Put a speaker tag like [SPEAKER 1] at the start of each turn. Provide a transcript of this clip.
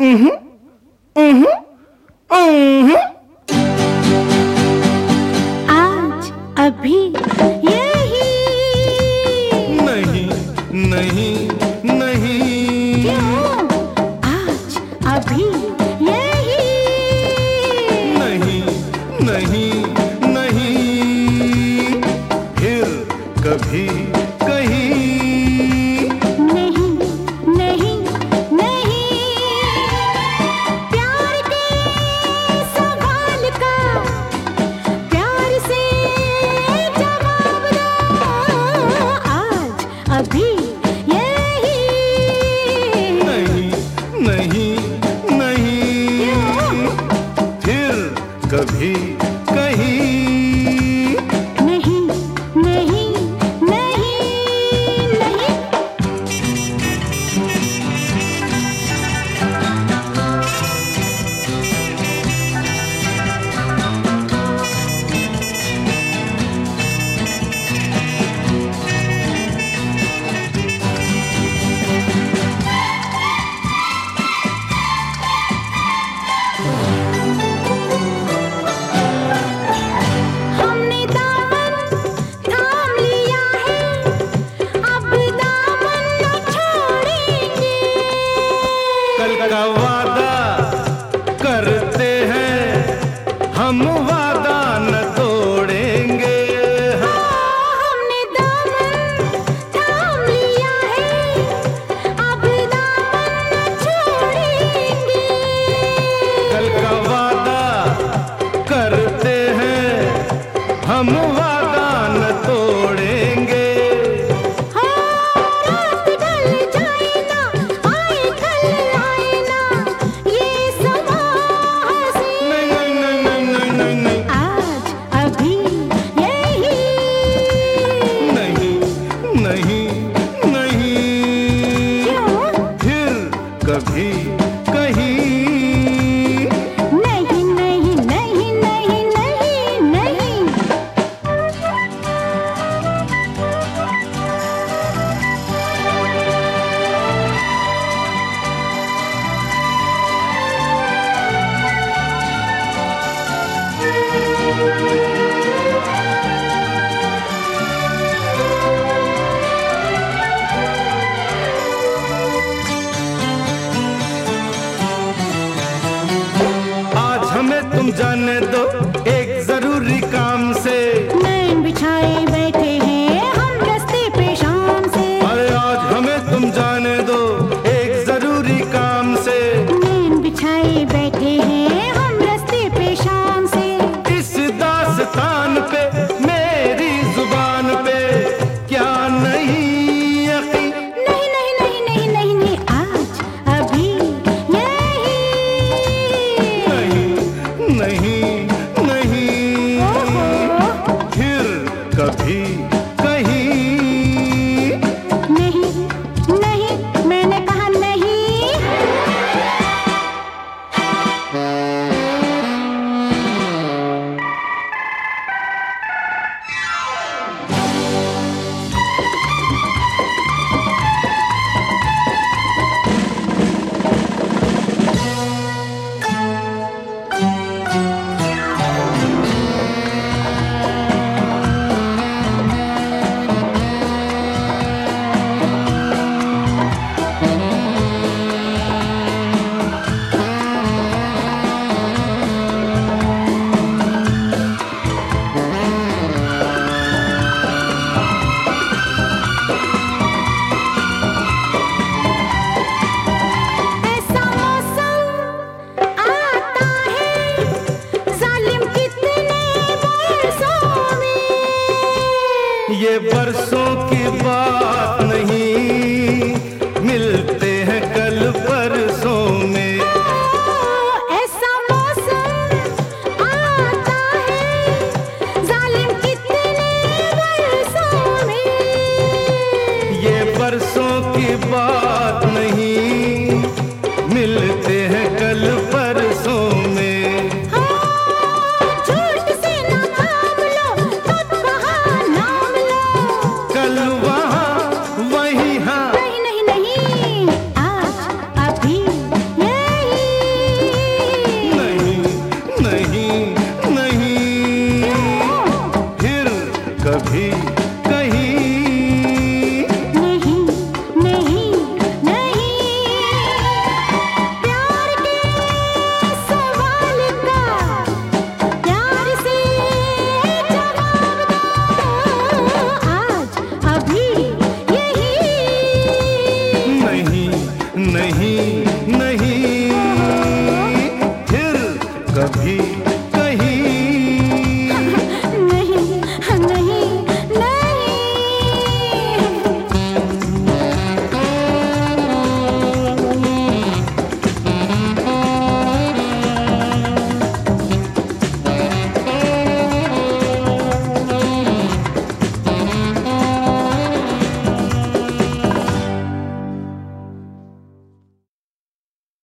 [SPEAKER 1] आज अभी यही
[SPEAKER 2] नहीं नहीं नहीं
[SPEAKER 1] क्यों? आज अभी यही
[SPEAKER 2] नहीं नहीं नहीं फिर कभी कहीं
[SPEAKER 1] नहीं नहीं नहीं प्यार के सवाल का प्यार से जवाब दो आज अभी यही
[SPEAKER 2] नहीं नहीं नहीं फिर कभी कहीं
[SPEAKER 1] नहीं नहीं नहीं नहीं हमने दामन थाम लिया है अब दामन न छोड़ेंगे
[SPEAKER 2] कल का वादा करते हैं हम वादा न तोड़ेंगे
[SPEAKER 1] हमने दामन थाम लिया है अब दामन न छोड़ेंगे
[SPEAKER 2] कल का वादा करते हैं हम वादा न तोड़ेंगे
[SPEAKER 1] रात ढल जाए ना आए कल आए ना ये समा हंसी
[SPEAKER 2] नहीं नहीं नहीं नहीं नहीं
[SPEAKER 1] आज अभी यही
[SPEAKER 2] नहीं नहीं नहीं
[SPEAKER 1] क्यों?
[SPEAKER 2] फिर कभी कहीं
[SPEAKER 1] नहीं नहीं नहीं नहीं नहीं नहीं
[SPEAKER 2] आज हमें तुम जाने दो एक जरूरी काम से
[SPEAKER 1] नैन बिछाए बैठे हैं हम रस्ते पे शाम से
[SPEAKER 2] अरे आज हमें तुम जाने दो एक जरूरी काम से
[SPEAKER 1] नैन बिछाए बैठे हैं हम रस्ते पे शाम से
[SPEAKER 2] इस दास्तान पे मेरी जुबान पे क्या नहीं यकीन
[SPEAKER 1] नहीं नहीं नहीं नहीं नहीं नहीं आज अभी यही
[SPEAKER 2] नहीं नहीं नहीं
[SPEAKER 1] ओहो
[SPEAKER 2] फिर कभी कहीं
[SPEAKER 1] नहीं नहीं मैंने कहा नहीं ऐसा मौसम आता है जालिम कितने बरसों में
[SPEAKER 2] ये बरसों की बात नहीं मिलते हैं कल परसों में
[SPEAKER 1] ऐसा मौसम आता है जालिम कितने बरसों में
[SPEAKER 2] ये बरसों की बात नहीं मिलते हैं कल परसों में
[SPEAKER 1] झूठ से ना काम लो खुद कहा नाम लो
[SPEAKER 2] कल वहाँ वही हाँ
[SPEAKER 1] नहीं नहीं नहीं आज अभी यही
[SPEAKER 2] भी